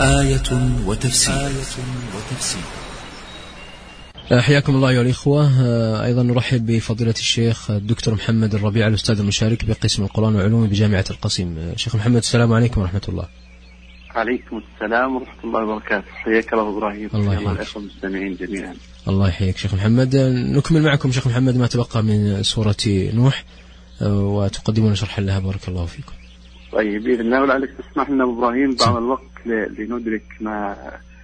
آية وتفسير. حياكم الله أيها الإخوة. أيضا نرحب بفضيلة الشيخ الدكتور محمد الربيع الأستاذ المشارك بقسم القرآن وعلومه بجامعة القصيم. شيخ محمد السلام عليكم ورحمة الله. عليكم السلام ورحمة الله وبركاته. حياك الله إبراهيم. الله يحييك. الإخوة المستمعين جميعا. الله يحييك شيخ محمد. نكمل معكم شيخ محمد ما تبقى من سورة نوح وتقدمون شرحا لها بارك الله فيكم. طيب بإذن الله ولعلك تسمح لنا إبراهيم بعض الوقت لندرك ما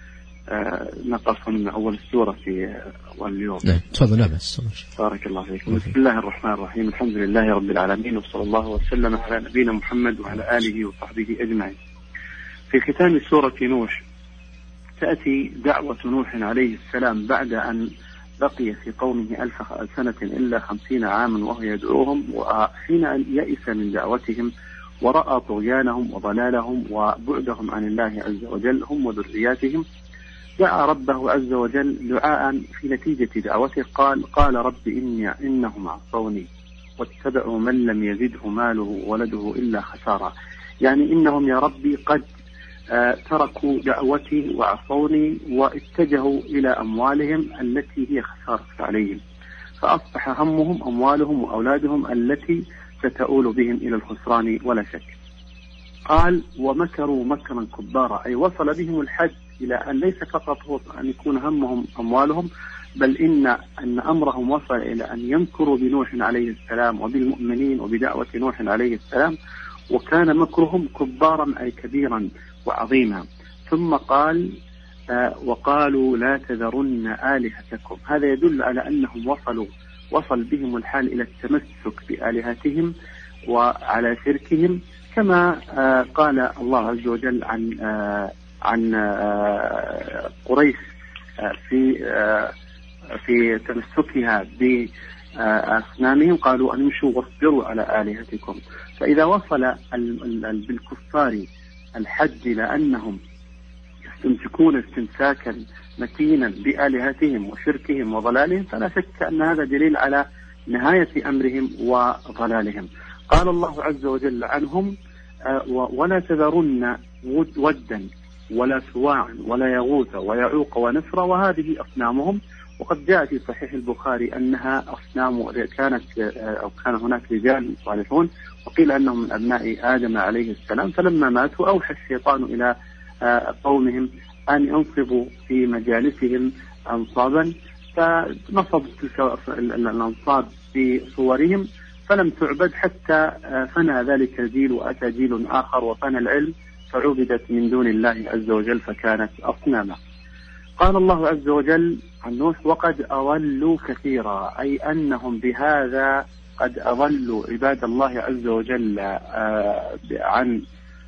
نقص من أول السورة في أول اليوم. نعم تفضل. لا بس بارك الله فيكم. بسم الله الرحمن الرحيم. الحمد لله رب العالمين وصلى الله وسلم على نبينا محمد وعلى آله وصحبه أجمعين. في ختام سورة نوح تأتي دعوة نوح عليه السلام بعد أن بقي في قومه 1000 سنة إلا 50 عاما وهو يدعوهم، وحين أن يئس من دعوتهم ورأى طغيانهم وضلالهم وبعدهم عن الله عز وجل هم وذرياتهم، دعا ربه عز وجل دعاء في نتيجة دعوته قال رب إنهم عصوني واتبعوا من لم يزده ماله ولده إلا خسارة. يعني إنهم يا ربي قد تركوا دعوتي وعصوني واتجهوا إلى أموالهم التي هي خسارة عليهم، فأصبح همهم أموالهم وأولادهم التي ستؤول بهم إلى الخسران ولا شك. قال ومكروا مكرا كبارا، أي وصل بهم الحد إلى أن ليس فقط هو أن يكون همهم أموالهم، بل إن أمرهم وصل إلى أن يمكروا بنوح عليه السلام وبالمؤمنين وبدعوة نوح عليه السلام، وكان مكرهم كبارا أي كبيرا وعظيما. ثم قال وقالوا لا تذرن آلهتكم. هذا يدل على أنهم وصل بهم الحال إلى التمسك بآلهتهم وعلى شركهم، كما قال الله عز وجل عن قريش في تمسكها بأصنامهم، قالوا أن امشوا واصبروا على آلهتكم. فإذا وصل بالكفار الحد إلى أنهم يستمسكون استمساكا متينا بآلهتهم وشركهم وضلالهم، فلا شك أن هذا دليل على نهاية أمرهم وضلالهم. قال الله عز وجل عنهم ولا تذرن ودا ولا سواعا ولا يغوث ويعوق ونسر، وهذه أصنامهم. وقد جاء في صحيح البخاري أنها أصنام كان هناك رجال صالحون وقيل أنهم من أبناء آدم عليه السلام، فلما ماتوا أوحى الشيطان إلى قومهم أن ينصبوا في مجالسهم أنصابا، فنصبوا تلك الأنصاب في صورهم فلم تعبد حتى فنى ذلك الجيل وأتى جيل آخر وفنى العلم فعبدت من دون الله عز وجل فكانت أصناما. قال الله عز وجل عن نوح وقد أضلوا كثيرا، أي أنهم بهذا قد أضلوا عباد الله عز وجل عن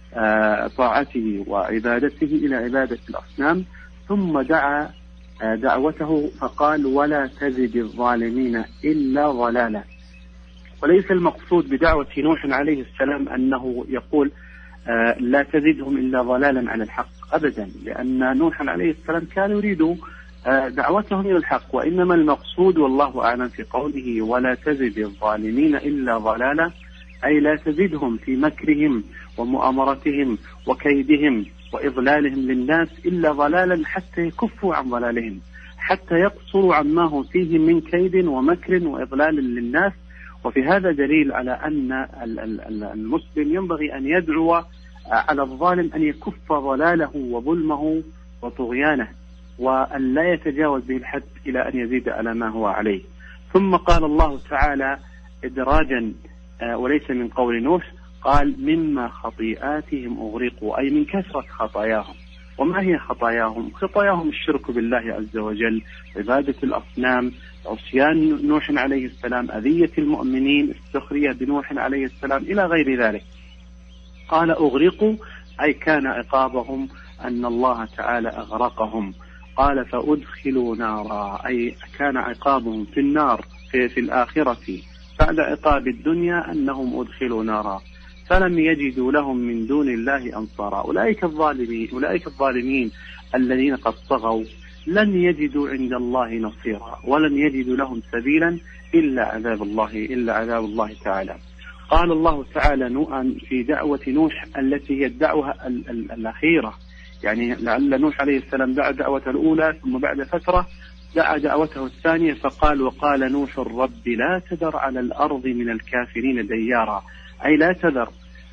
طاعته وعبادته إلى عبادة الأصنام. ثم دعا دعوته فقال ولا تزد الظالمين إلا ضلالا. وليس المقصود بدعوة نوح عليه السلام أنه يقول لا تزدهم إلا ضلالا على الحق أبدا، لأن نوح عليه السلام كان يريد دعوتهم إلى الحق، وإنما المقصود والله أعلم في قوله ولا تزد الظالمين إلا ضلالا، أي لا تزدهم في مكرهم ومؤامرتهم وكيدهم وإضلالهم للناس إلا ضلالا، حتى يكفوا عن ضلالهم، حتى يقصروا عما هم فيه من كيد ومكر وإضلال للناس. وفي هذا دليل على أن المسلم ينبغي أن يدعو على الظالم أن يكف ضلاله وظلمه وطغيانه، وأن لا يتجاوز به الحد إلى أن يزيد على ما هو عليه. ثم قال الله تعالى إدراجا وليس من قول نوح قال مما خطيئاتهم أغرقوا، أي من كثرة خطاياهم. وما هي خطاياهم؟ خطاياهم الشرك بالله عز وجل، عبادة الأصنام، عصيان نوح عليه السلام، أذية المؤمنين، السخرية بنوح عليه السلام إلى غير ذلك. قال أغرقوا أي كان عقابهم أن الله تعالى أغرقهم. قال فأدخلوا نارا أي كان عقابهم في النار في الآخرة بعد عقاب الدنيا أنهم أدخلوا نارا فلم يجدوا لهم من دون الله أنصارا. أولئك الظالمين الذين قد طغوا لن يجدوا عند الله نصيرا ولن يجدوا لهم سبيلا إلا عذاب الله تعالى. قال الله تعالى في دعوة نوح التي هي الدعوة الأخيرة يعني لعل نوح عليه السلام دعا دعوته الأولى، ثم بعد فترة دعا دعوته الثانية فقال: وقال نوح رب لا تذر على الأرض من الكافرين ديارا، أي لا تذر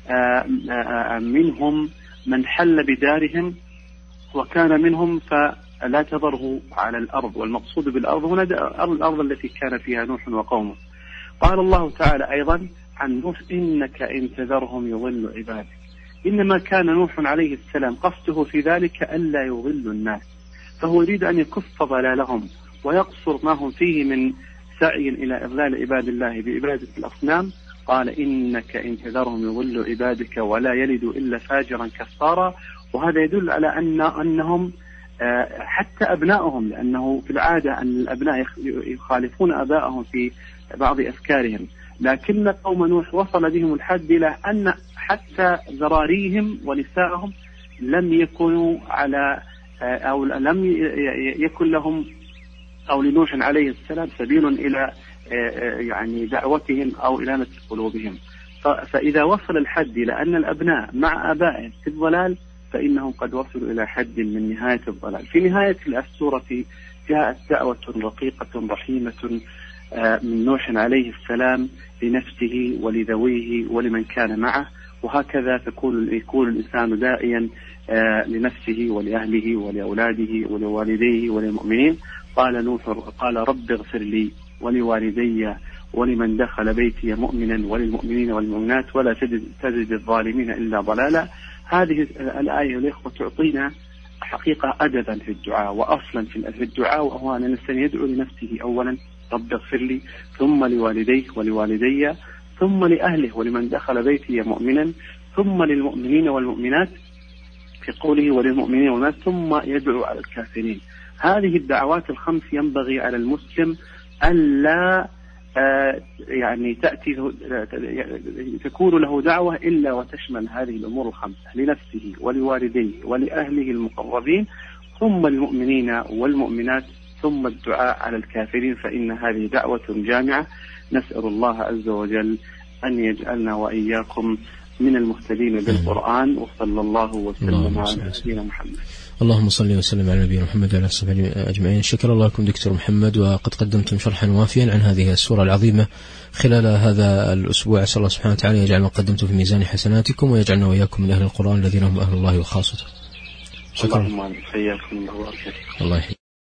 منهم من حل بدارهم وكان منهم فلا تذره على الأرض. والمقصود بالأرض هنا الأرض التي كان فيها نوح وقومه. قال الله تعالى أيضا عن نوح: إنك إن تذرهم يضل عبادك. إنما كان نوح عليه السلام قصده في ذلك ألا يضل الناس، فهو يريد أن يكف ضلالهم ويقصر ما هم فيه من سعي إلى إضلال عباد الله بعبادة الأصنام. قال: إنك إن تذرهم يضل عبادك ولا يلدوا إلا فاجرا كفارا. وهذا يدل على أنهم حتى أبنائهم، لأنه في العادة أن الأبناء يخالفون آبائهم في بعض أفكارهم، لكن قوم نوح وصل بهم الحد إلى أن حتى ذراريهم ونسائهم لم يكونوا على أو لم يكن لهم أو لنوح عليه السلام سبيل إلى يعني دعوتهم أو إلى نسل قلوبهم. فإذا وصل الحد إلى أن الأبناء مع آبائهم في الضلال فإنهم قد وصلوا إلى حد من نهاية الضلال. في نهاية السورة جاءت دعوة رقيقة رحيمة من نوح عليه السلام لنفسه ولذويه ولمن كان معه، وهكذا يكون الإنسان داعيا لنفسه ولأهله ولأولاده ولوالديه وللمؤمنين. قال نوح: قال رب اغفر لي ولوالدي ولمن دخل بيتي مؤمنا وللمؤمنين والمؤمنات ولا تزد الظالمين إلا ضلالا. هذه الآية الإخوة تعطينا حقيقة أدبا في الدعاء وأصلا في الدعاء، وهو أن الإنسان يدعو لنفسه أولا: رب اغفر لي، ثم لوالديه ولوالدي، ثم لأهله ولمن دخل بيتي مؤمنا، ثم للمؤمنين والمؤمنات في قوله وللمؤمنين والمؤمنات، ثم يدعو على الكافرين. هذه الدعوات الخمس ينبغي على المسلم ألا يعني تكون له دعوة إلا وتشمل هذه الأمور الخمسة: لنفسه ولوالديه ولأهله المقربين، ثم المؤمنين والمؤمنات، ثم الدعاء على الكافرين، فإن هذه دعوة جامعة. نسأل الله عز وجل أن يجعلنا وإياكم من المهتدين بالقرآن، وصلى الله وسلم على نبينا محمد. اللهم صل وسلم على نبينا محمد وعلى آله أجمعين. شكر الله لكم دكتور محمد، وقد قدمتم شرحا وافيا عن هذه السورة العظيمة خلال هذا الأسبوع. أسأل الله سبحانه وتعالى يجعل ما قدمتم في ميزان حسناتكم، ويجعلنا وإياكم من أهل القرآن الذين هم أهل الله وخاصته. شكرا. الله يحييكم.